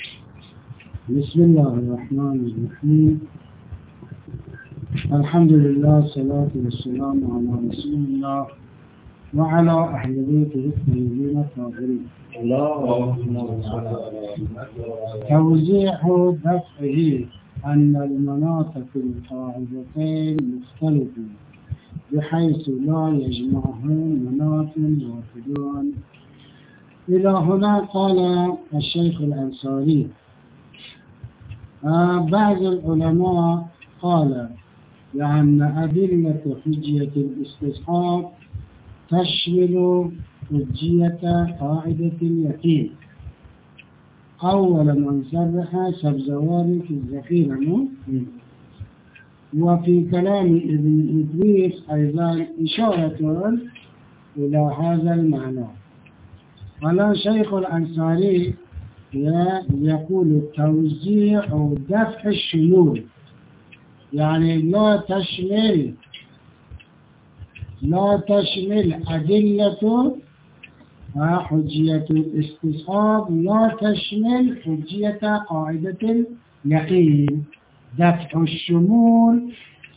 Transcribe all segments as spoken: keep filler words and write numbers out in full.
بسم الله الرحمن الرحيم. الحمد لله والصلاة والسلام على رسول الله وعلى أهل بيته الطيبين الطاهرين. توزيع دفعه أن المناط في القاعدتين مختلف بحيث لا يجمعهم مناط واحد. إلى هنا قال الشيخ الأنصاري. آه بعض العلماء قال لأن أدلة حجية الاستصحاب تشمل حجية قاعدة اليقين. أول من صرح سبزواري في الذخيرة، وفي كلام ابن إدريس أيضا إشارة إلى هذا المعنى. قال شيخ الأنصاري يقول التوزيع أو دفع الشمول، يعني لا تشمل لا تشمل أدلة حجية الاستصحاب، لا تشمل حجية قاعدة اليقين. دفع الشمول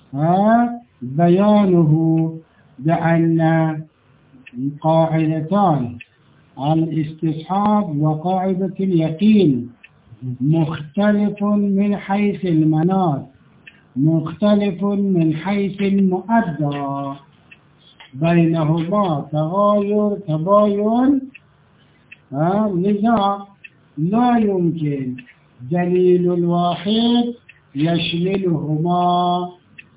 بيانه بأن قاعدتان الاستصحاب وقاعدة اليقين مختلف من حيث المناط، مختلف من حيث المؤدى، بينهما تغاير تباين. لذا لا يمكن دليل الواحد يشملهما.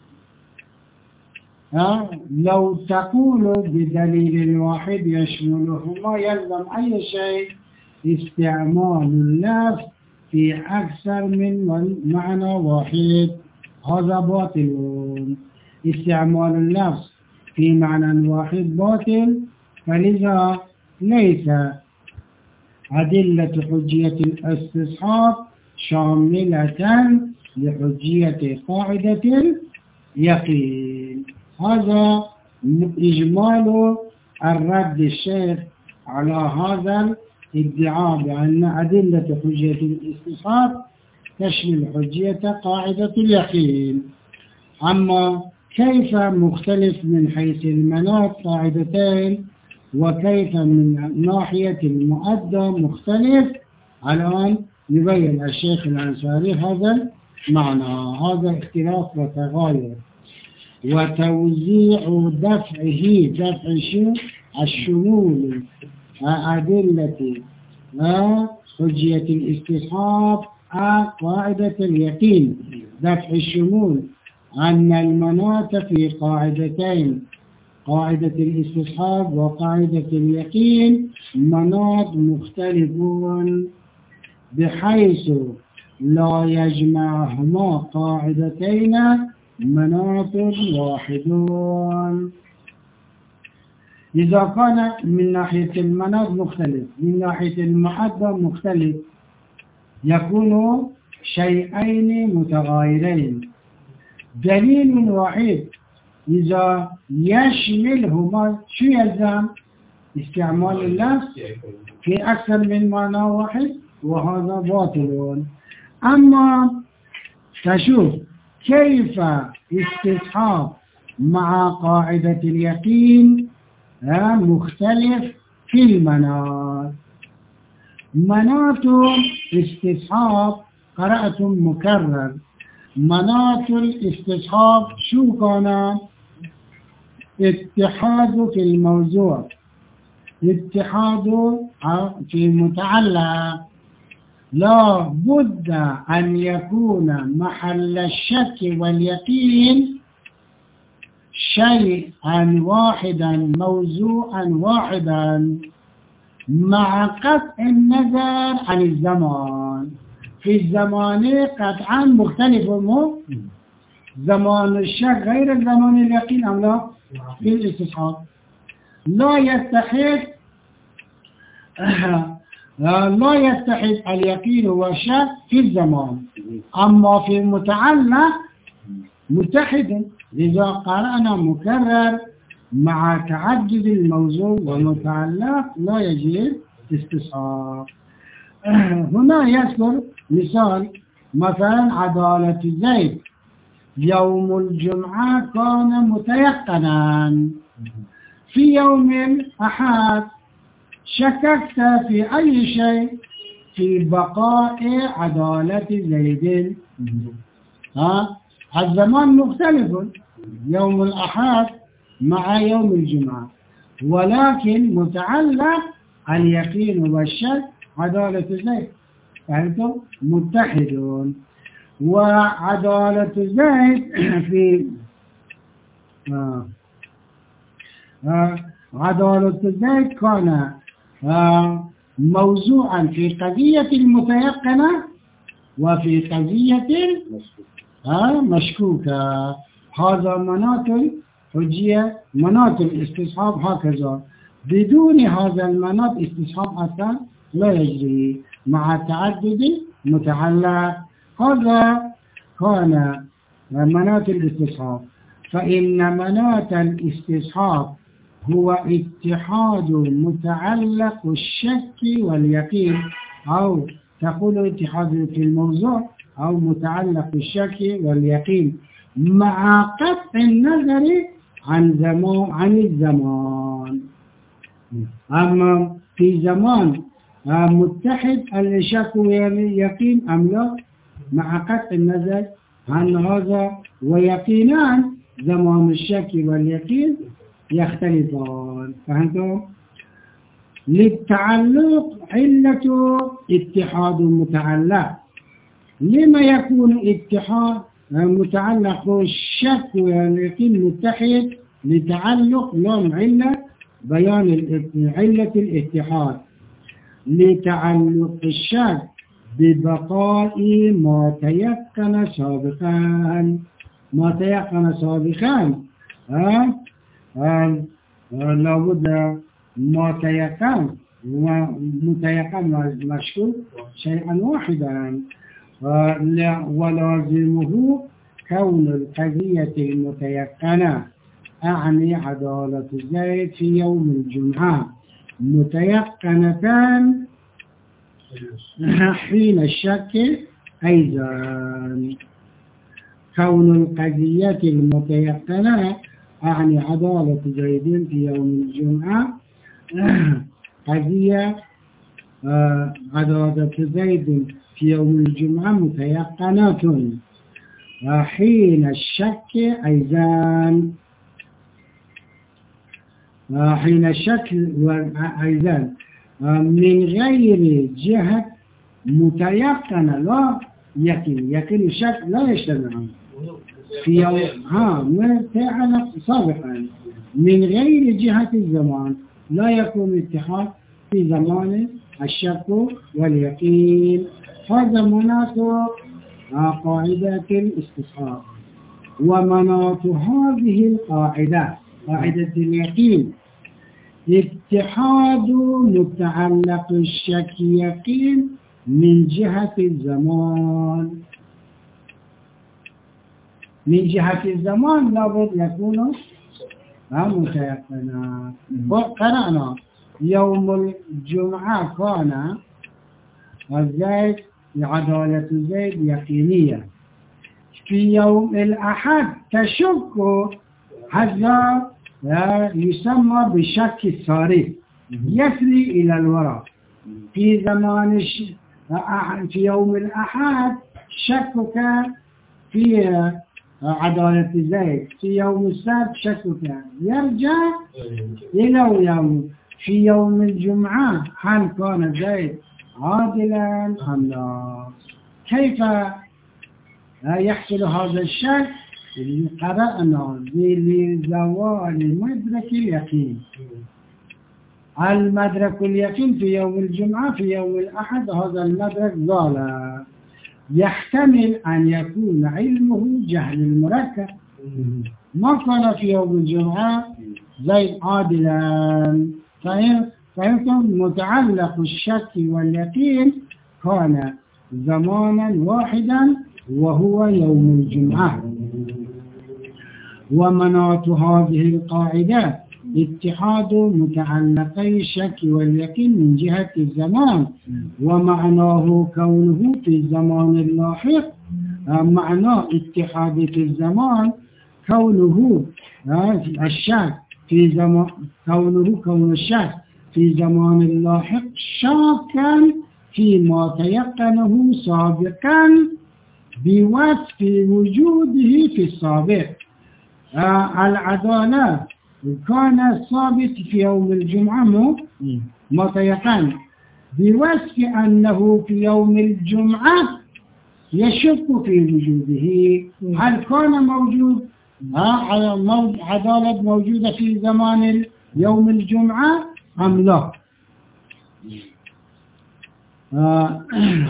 لو تقول بدليل الواحد يشملهما يلزم أي شيء استعمال اللفظ في أكثر من معنى واحد، هذا باطل. استعمال اللفظ في معنى واحد باطل، فلذا ليس أدلة حجية الاستصحاب شاملة لحجية قاعدة اليقين. هذا إجمال الرد الشيخ على هذا الادعاء بأن أدلة حجية الاستصحاب تشمل حجية قاعدة اليقين. أما كيف مختلف من حيث المناط قاعدتين، وكيف من ناحية المؤدى مختلف، الآن يبين الشيخ الأنصاري هذا معنى، هذا اختلاف وتغاير. وتوزيع دفعه دفع الشمول أدلة حجية الاستصحاب قاعدة اليقين. دفع الشمول أن المناط في قاعدتين، قاعدة الاستصحاب وقاعدة اليقين، مناط مختلفون بحيث لا يجمعهما قاعدتين مناط واحدون. إذا كان من ناحية المناط مختلف، من ناحية المؤدى مختلف، يكون شيئين متغايرين. دليل واحد إذا يشملهما شو يلزم؟ استعمال اللفظ في أكثر من معنى واحد، وهذا باطل. أما تشوف كيف استصحاب مع قاعدة اليقين مختلف في المناط. مناط استصحاب قرأتم مكرر. مناط الاستصحاب شو كان؟ اتحاد في الموضوع، اتحاد في متعلق. لا بد أن يكون محل الشك واليقين شيئا واحدا موضوعا واحدا، مع قطع النظر عن الزمان. في الزمان قطعا مختلف، مو زمان الشك غير زمان اليقين أم لا؟ في الاستصحاب لا يتحد لا يتحد اليقين والشك في الزمان، أما في المتعلق متحد. لذا قرأنا مكرر مع تعدد الموضوع والمتعلق لا يجب استصحاب. هنا يذكر مثال مثلا عدالة زيد يوم الجمعة كان متيقنا، في يوم الأحد شككت في أي شيء في بقاء عدالة زيد. ها الزمان مختلف، يوم الأحد مع يوم الجمعة، ولكن متعلق اليقين والشك عدالة زيد، فهمتم؟ متحدون. وعدالة زيد في آه آه عدالة زيد كان آه موضوعا في قضية المتيقنة وفي قضية آه مشكوكة. هذا مناط الحجية، مناط الاستصحاب هكذا، بدون هذا المناط استصحاب أصلا لا يجري مع تعدد متعلق. هذا كان مناط الاستصحاب. فإن مناط الاستصحاب هو اتحاد متعلق الشك واليقين، أو تقول اتحاد في الموضوع أو متعلق الشك واليقين مع قطع النظر عن زمان عن الزمان. أما في زمان متحد الشك واليقين أم لا، مع قطع النظر عن هذا، ويقينان زمان الشك واليقين يختلفان. فهمتم؟ للتعلق علة اتحاد متعلق. لما يكون اتحاد متعلق الشك واليقين متحد؟ لتعلق لهم علة، بيان علة الاتحاد. لتعلق الشك ببقاء ما تيقن سابقا، ما تيقن سابقا ها آه آه لابد ما تيقن ومتيقن مشكوك شيئا واحدا. آه ولازمه كون القضية المتيقنة، أعني عدالة زيد في يوم الجمعة، متيقنتان حين الشك أيضا. كون القضية المتيقنة أعني عدالة زيد في يوم الجمعة، قضية عدالة زيد في يوم الجمعة متيقنة حين الشك أيضا، حين الشك أيضا من غير جهة متيقنة لا يقين. يقين الشك لا يجتمع في يوم ها متعلق سابقا من غير جهة الزمان، لا يكون اتحاد في زمان الشك واليقين. هذا مناط قاعدة الاستصحاب. ومناط هذه القاعدة قاعدة اليقين اتحاد متعلق الشك يقين من جهة الزمان. من جهة الزمان لابد يكون متيقنا. وقرأنا يوم الجمعة كان زيد عدالة زيد يقينية، في يوم الأحد تشك، هذا يسمى بشك الصارف يسري إلى الوراء. في زمان في يوم الأحد شكك في عدالة زيد، في يوم السبت شكك يرجع إلى يوم. في يوم الجمعة هل كان زيد عادلا أم لا؟ كيف يحصل هذا الشك؟ قرأنا لزوال مدرك اليقين. المدرك اليقين في يوم الجمعة، في يوم الأحد هذا المدرك زال. يحتمل أن يكون علمه جهل المركب، ما كان في يوم الجمعة زيد عادلا. فهمتم؟ متعلق الشك واليقين كان زمانا واحدا وهو يوم الجمعة. ومناط هذه القاعدة اتحاد متعلقي الشك واليقين من جهة الزمان، ومعناه كونه في الزمان اللاحق. معناه اتحاد في الزمان كونه الشك في زمان كونه كون الشك في زمان اللاحق شاكا فيما تيقنه سابقا بوصف وجوده في السابق. آه العدالة كان ثابت في يوم الجمعة متيقن بوصف أنه في يوم الجمعة يشك في وجوده. هل كان موجود آه عدالة موجودة في زمان يوم الجمعة أم لا؟ آه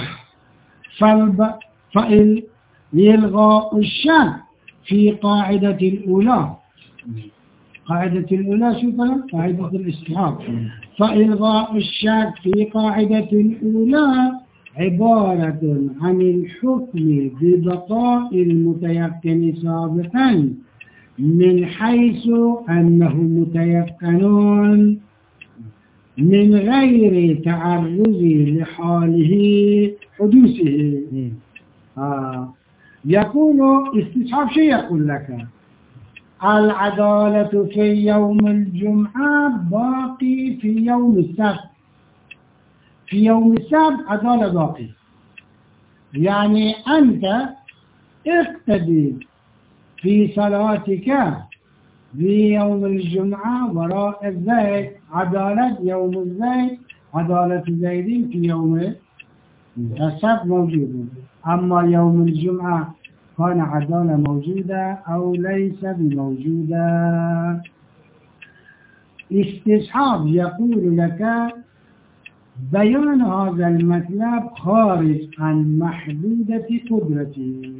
فإن يلغى الشك في قاعدة الأولى. قاعدة الأولى شو قال؟ قاعدة الاستحاب. فإلغاء الشك في قاعدة الأولى عبارة عن الحكم ببقاء المتيقن سابقا من حيث أنه متيقن من غير تعرض لحاله حدوثه. آه. يقول استصحاب شيء يقول لك العدالة في يوم الجمعة باقي في يوم السبت. في يوم السبت عدالة باقي، يعني أنت اقتدي في صلاتك في يوم الجمعة وراء الزيد، عدالة يوم الزيد عدالة زيدين في يوم السبت موجودة. أما يوم الجمعة كان عدالة موجودة أو ليس بموجودة. استصحاب يقول لك بيان هذا المطلب خارج عن محدودة قدرتي.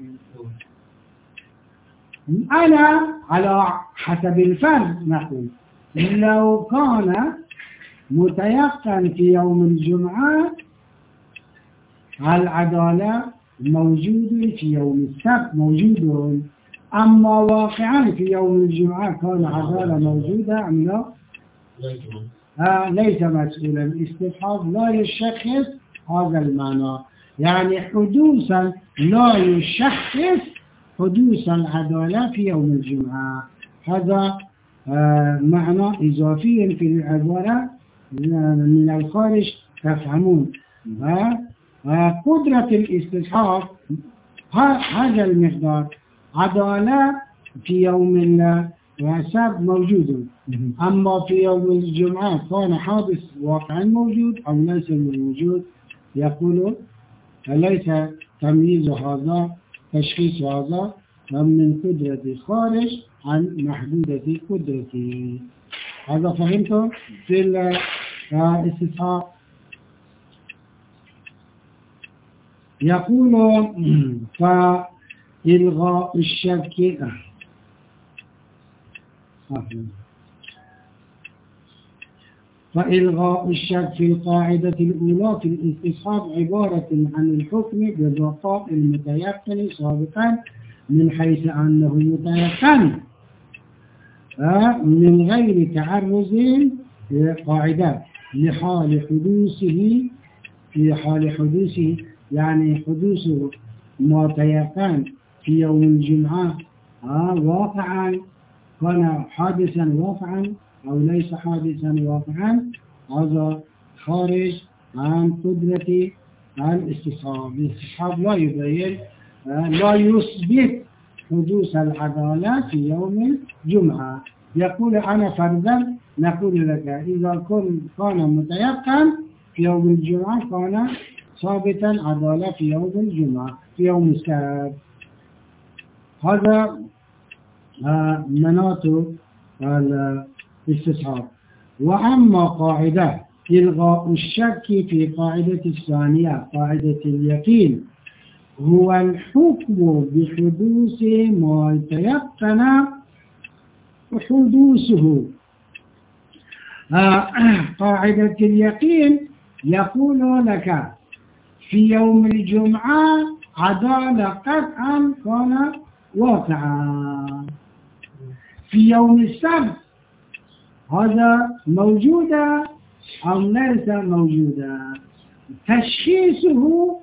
أنا على حسب الفرض نقول لو كان متيقن في يوم الجمعة العدالة موجود في يوم السبت موجود، أما واقعا في يوم الجمعة كان عدالة موجودة أم لا؟ آه ليس مسؤولا. الاستصحاب لا يشخص هذا المعنى، يعني حدوثا لا يشخص حدوث العدالة في يوم الجمعة. هذا آه معنى إضافي في العبارة من الخارج تفهمون. آه آه قدرة الاستصحاب هذا المقدار عدالة في يوم السبت موجود، أما في يوم الجمعة كان حادث واقعا موجود أو ليس موجود. يقول ليس تمييز هذا تشخيص هذا من قدرة خارج عن محدودة قدرته. هذا فهمته في الاستصحاب. يقول فإلغاء الشك فإلغاء الشك في القاعدة الأولى في الاستصحاب عبارة عن الحكم ببقاء المتيقن سابقا من حيث أنه متيقن من غير تعرض للقاعدة لحال حدوثه. في حال حدوثه يعني حدوثه ما تيقن في يوم الجمعة آه واقعا كان حادثا واقعا أو ليس حادثا واقعا. هذا خارج عن قدرة الاستصحاب. الاستصحاب لا يبين آه لا يثبت حدوث العدالة في يوم الجمعة. يقول أنا فرضا نقول لك إذا كان متيقن في يوم الجمعة كان ثابتا عدالة في يوم الجمعة في يوم السبت. هذا آه مناط الاستصحاب. وأما قاعدة إلغاء الشك في قاعدة الثانية قاعدة اليقين هو الحكم بحدوث ما تيقن حدوثه. آه قاعدة اليقين يقول لك في يوم الجمعة عدالة قطعا كان واقعا. في يوم السبت هذا موجودة أو ليس موجودة. تشخيصه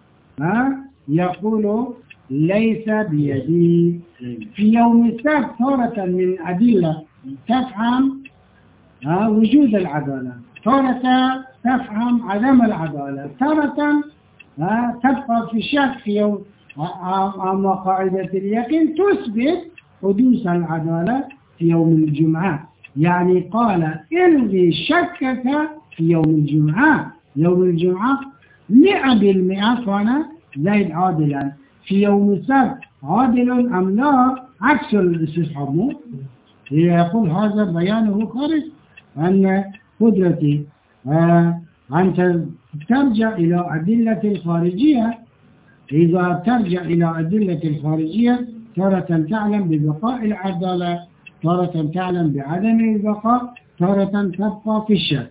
يقول ليس بيدي. في يوم السبت تارة من الأدلة تفهم وجود العدالة، تارة تفهم عدم العدالة، تارة تبقى في شك في يوم. أما قاعدة اليقين تثبت حدوث العدالة في يوم الجمعة. يعني قال إلغي شكك في يوم الجمعة. يوم الجمعة مئة بالمئة كان زيد عادلا. في يوم السبت عادل أم لا؟ عكس الاستصحاب. يقول هذا بيانه خارج عن قدرتي آه أن ترجع إلى أدلة الخارجية. إذا ترجع إلى أدلة الخارجية تارة تعلم ببقاء العدالة، تارة تعلم بعدم البقاء، تارة تبقى في الشك.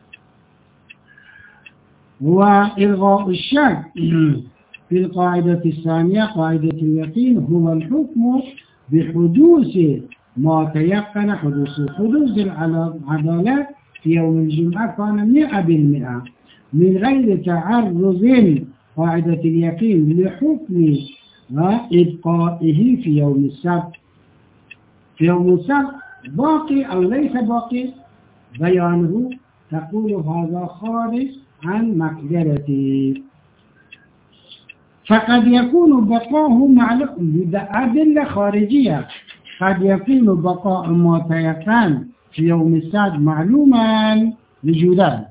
وإلغاء الشك في القاعدة الثانية قاعدة اليقين هو الحكم بحدوث ما تيقن حدوثه. حدوث العدالة في يوم الجمعة كان مئة بالمئة من غير تعرض قاعدة اليقين لحكم وإبقائه في يوم السبت. في يوم السبت باقي أو ليس باقي بيانه تقول هذا خارج عن مقدرتي. فقد يكون بقاؤه معلوم بأدلة خارجية. قد يكون بقاء ما تيقن في يوم السبت معلوما لجودان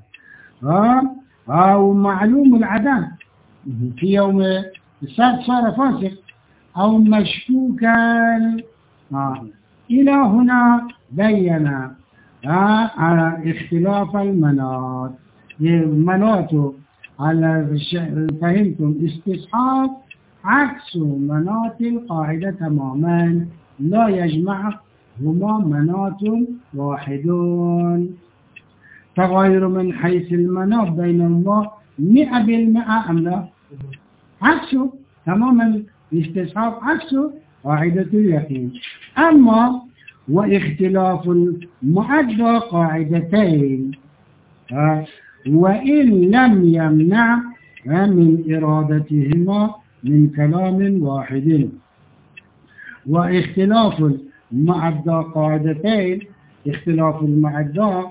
أو معلوم العدم في يوم السبت صار فاسق أو مشكوكا. آه. إلى هنا بين آه على اختلاف المناط. مناط على فهمتم استصحاب عكس مناط القاعدة تماما، لا يجمعهما مناط واحدون. تغير من حيث المناط بينهما مئة بالمئة أم لا؟ عكسه تماما. الاستصحاب عكسه قاعدة اليقين. أما واختلاف المعدة قاعدتين وإن لم يمنع من إرادتهما من كلام واحد. واختلاف المعدة قاعدتين، اختلاف المعدة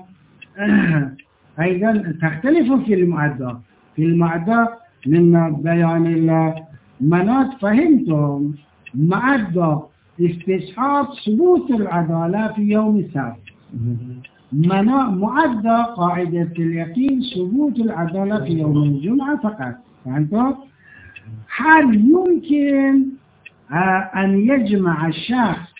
أيضا تختلف في المعدة. في المعدة من بيان المناط فهمتم معدة استصحاب ثبوت العدالة في يوم السبت. معدة قاعدة اليقين ثبوت العدالة في يوم الجمعة فقط. فهمتم؟ هل يمكن أن يجمع الشخص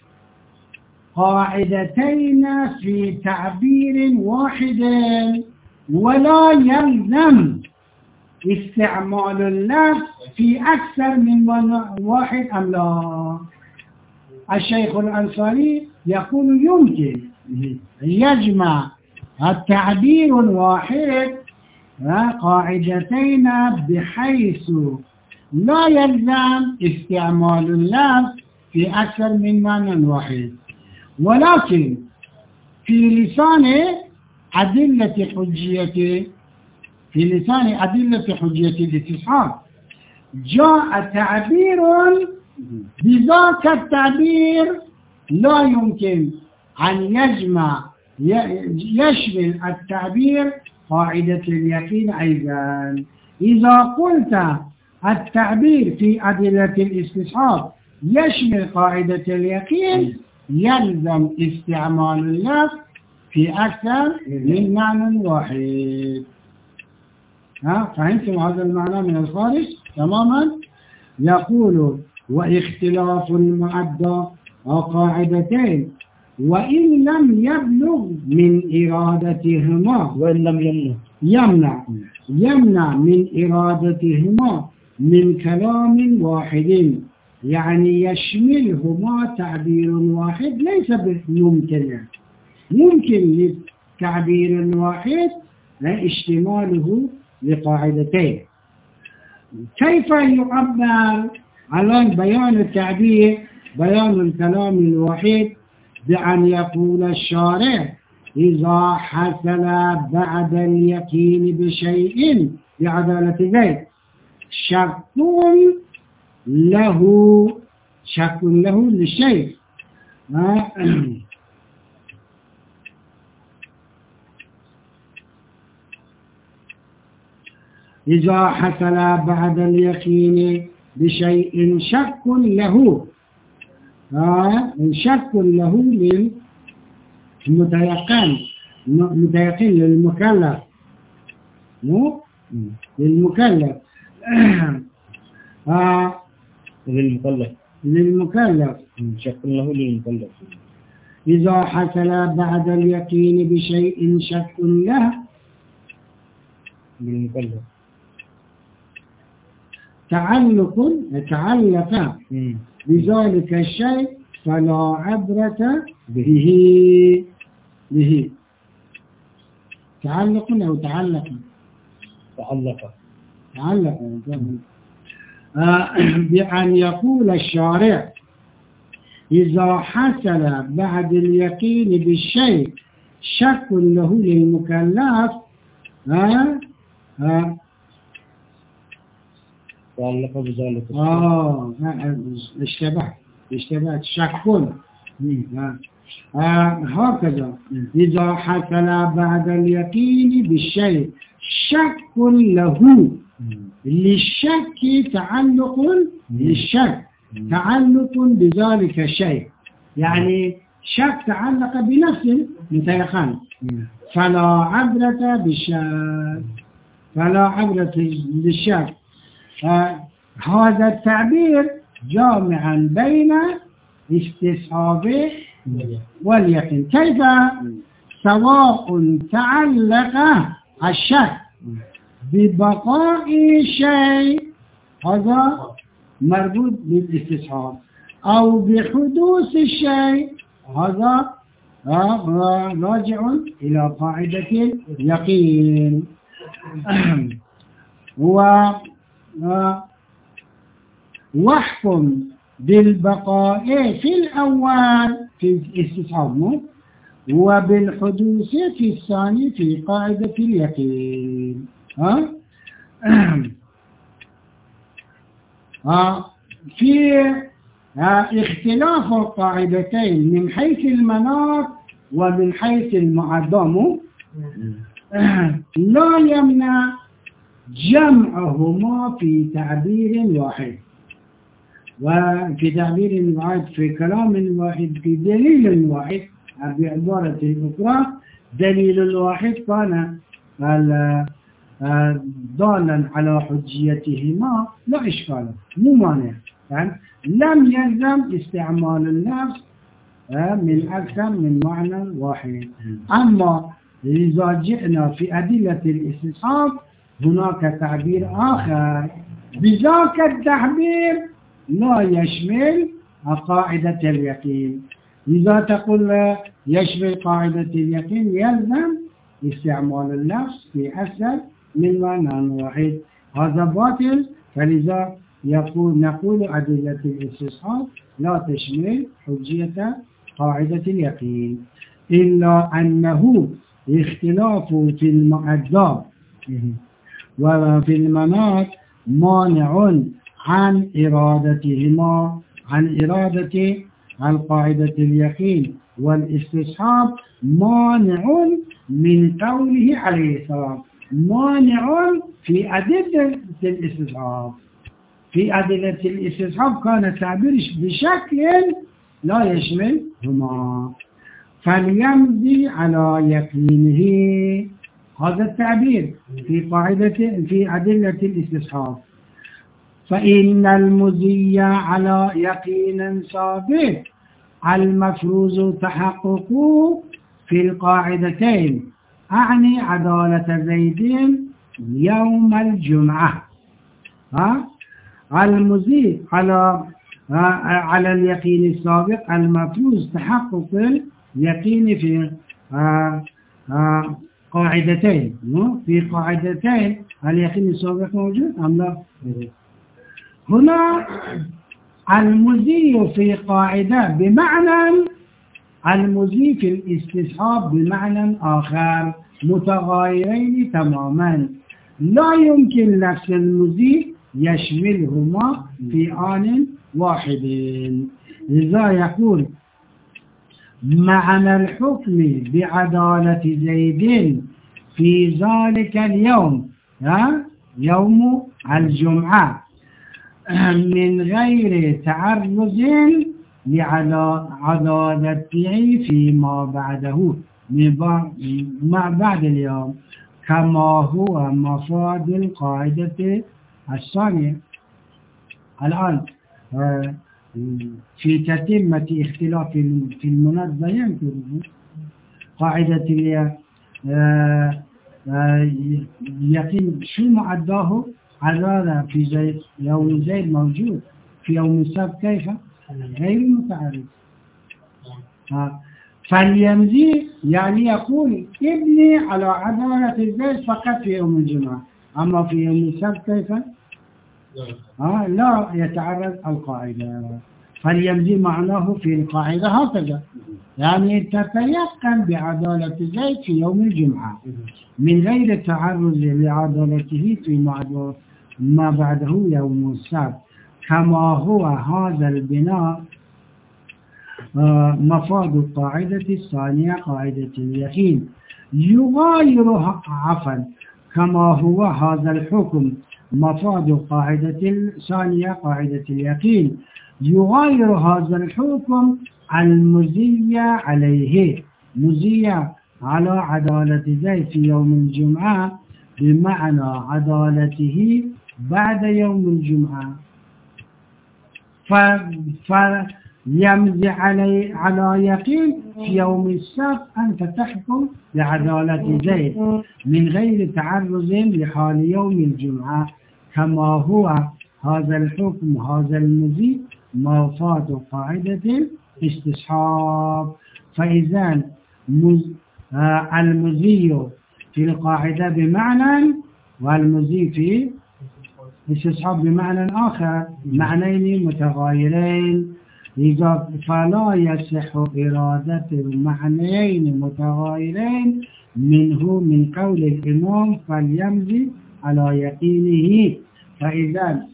قاعدتين في تعبير واحد ولا يلزم استعمال اللفظ في أكثر من واحد أم لا؟ الشيخ الأنصاري يقول يمكن يجمع التعبير الواحد قاعدتين بحيث لا يلزم استعمال اللفظ في أكثر من معنى واحد. ولكن في لسان أدلة حجية في لسان أدلة حجية الاستصحاب جاء تعبير بذاك التعبير لا يمكن أن يجمع يشمل التعبير قاعدة اليقين أيضا. إذا قلت التعبير في أدلة الاستصحاب يشمل قاعدة اليقين يلزم استعمال اللفظ في أكثر من معنى واحد. ها فهمتم هذا المعنى من الخارج تماما؟ يقول واختلاف المعدة وقاعدتين وإن لم يبلغ من إرادتهما وإن لم يمنع يمنع يمنع من إرادتهما من كلام واحد، يعني يشملهما تعبير واحد ليس بممكن. ممكن لتعبير واحد اشتماله لقاعدتين. كيف يعبر عن بيان التعبير بيان الكلام الوحيد بأن يقول الشارع إذا حصل بعد اليقين بشيء بعدالة زيد شك له شك له للشيء إذا حصل بعد اليقين بشيء شك له شك له للمتيقن متيقن للمكلف مو للمكلف للمكلف للمكلف شك له للمكلف إذا حصل بعد اليقين بشيء شك له للمكلف تعلق تعلق بذلك الشيء فلا عبرة به به تعلق أو تعلق تعلق تعلق آه بأن يقول الشارع إذا حصل بعد اليقين بالشيء شك له للمكلف آه آه تعلق بذلك آه اشتبه اشتبهت شك آه. آه هكذا إذا حصل بعد اليقين بالشيء شك له للشك تعلق للشك تعلق بذلك الشيء يعني شك تعلق بنفس متيقن فلا عبرة بالشك فلا عبرة بالشك آه هذا التعبير جامعا بين استصحابه واليقين كيف سواء تعلق الشك ببقاء شيء هذا مربوط بالاستصحاب أو بحدوث الشيء هذا راجع إلى قاعدة اليقين و واحكم بالبقاء في الأول في الاستصحاب وبالحدوث في الثاني في قاعدة اليقين ها ها في اختلاف القاعدتين من حيث المناط ومن حيث المعدم لا يمنع جمعهما في تعبير واحد وفي تعبير واحد في كلام واحد في دليل واحد بعبارة أخرى دليل الواحد كان ضالا على حجيتهما لا إشكال مو مانع يعني لم يلزم استعمال النفس من أكثر من معنى واحد أما إذا جئنا في أدلة الاستصحاب هناك تعبير آخر بذاك التعبير لا يشمل قاعدة اليقين إذا تقول يشمل قاعدة اليقين يلزم استعمال اللفظ في أكثر من معنى واحد هذا باطل فلذا يقول نقول أدلة الاستصحاب لا تشمل حجية قاعدة اليقين إلا أنه اختلاف في المعدات وفي المناط مانع عن إرادتهما عن إرادة القاعدة اليقين والاستصحاب مانع من قوله عليه السلام مانع في أدلة الاستصحاب في أدلة الاستصحاب كان التعبير بشكل لا يشملهما فليمضي على يقينه هذا التعبير في قاعدة في أدلة الاستصحاب فإن المزي على يقين ثابت المفروض تحققه في القاعدتين أعني عدالة زيد يوم الجمعة ها المزي على على اليقين السابق المفروض تحقق اليقين في آآ آآ قاعدتين في قاعدتين اليقين السابق موجود أم لا؟ هنا المزي في قاعدة بمعنى المزي في الاستصحاب بمعنى آخر متغايرين تماما، لا يمكن نفس المزي يشملهما في آن واحد. لذا يقول معنى الحكم بعدالة زيد في ذلك اليوم يوم الجمعة من غير تعرض لعدالته فيما بعده ما بعد اليوم، كما هو مفاد القاعدة الثانية. الآن في تتمة اختلاف في المناسبة ينكر قاعدة اليقين شو معداه عرارة في زيد يوم زيد موجود، في يوم السبت كيف؟ غير متعارض. فاليمزي يعني يقول ابني على عدالة زيد فقط في يوم الجمعة، أما في يوم السبت كيف؟ آه لا يتعرض القاعدة. فاليمزي معناه في القاعدة هكذا، يعني تتيقن بعدالة زيد في يوم الجمعة من غير تعرض لعدالته في ما بعده يوم السبت، كما هو هذا البناء آه مفاد القاعدة الثانية قاعدة اليقين. يغايرها عفوا كما هو هذا الحكم مفاد القاعدة الثانية قاعدة اليقين، يغاير هذا الحكم المزية عليه، مزية على عدالة زيد في يوم الجمعة بمعنى عدالته بعد يوم الجمعة. فيمزي علي على يقين في يوم السبت أنت تحكم بعدالة زيد من غير تعرض لحال يوم الجمعة، كما هو هذا الحكم هذا المزي مفاد قاعدة الاستصحاب. فإذا المزي في القاعدة بمعنى والمزي في الاستصحاب بمعنى آخر، معنيين متغايرين، فلا يصح إرادة المعنيين متغايرين منه من قول الإمام فليمزي على يقينه. فإذا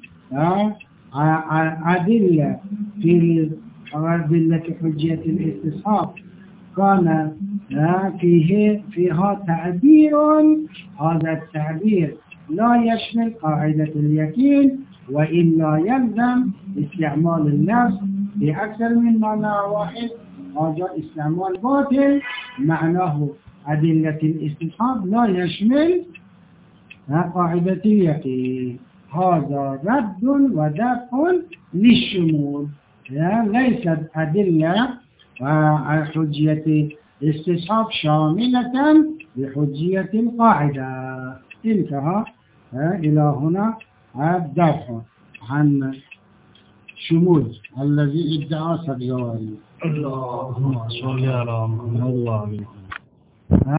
أدلة في أدلة حجية الاستصحاب كان فيه فيها تعبير، هذا التعبير لا يشمل قاعدة اليقين، وإلا يلزم استعمال اللفظ بأكثر من معنى واحد، هذا استعمال باطل، معناه أدلة الاستصحاب لا يشمل قاعدة اليقين. هذا رد ودفع للشمول، ليست أدلة حجية الاستصحاب شاملة لحجية القاعدة. انتهى إلى هنا الدفع عن شمول الذي ادعى سبيواري. اللهم صل على محمد.